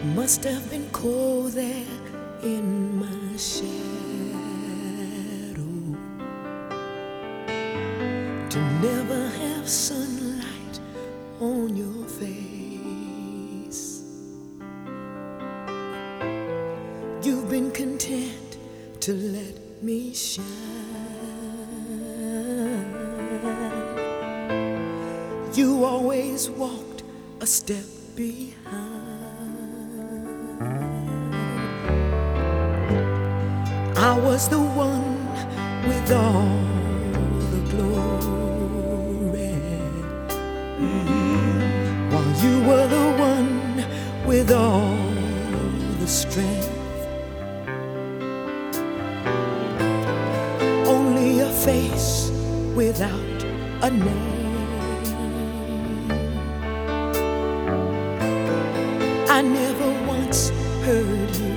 Must have been cold there in my shadow to never have sunlight on your face. You've been content to let me shine. You always walked a step behind. I was the one with all the glory, while you were the one with all the strength. Only a face without a name. I never once heard you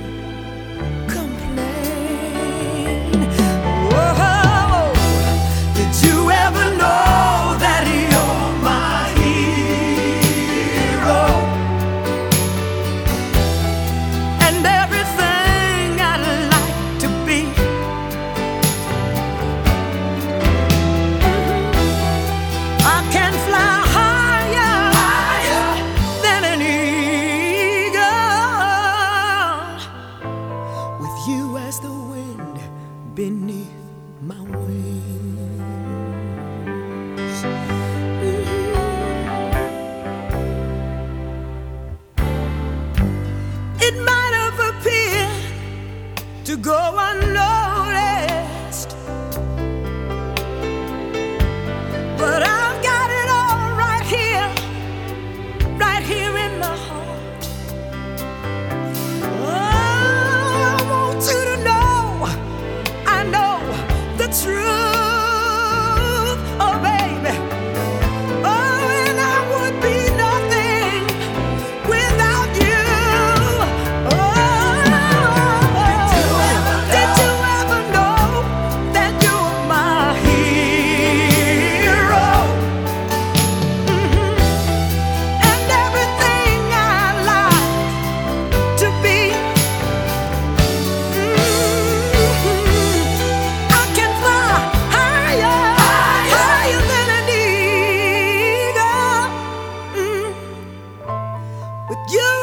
complain. Whoa, did you ever know that you're my hero? And everything I'd like to be. I can fly higher than an eagle, with you as the wind beneath my wings. It might have appeared to go unnoticed, but I've got it all right here in the heart. Oh, I want you to know, I know the truth, oh baby. Oh, and I would be nothing without you. Oh, did you ever know that you're my hero? And everything I like to be. I can fly higher than an eagle, with you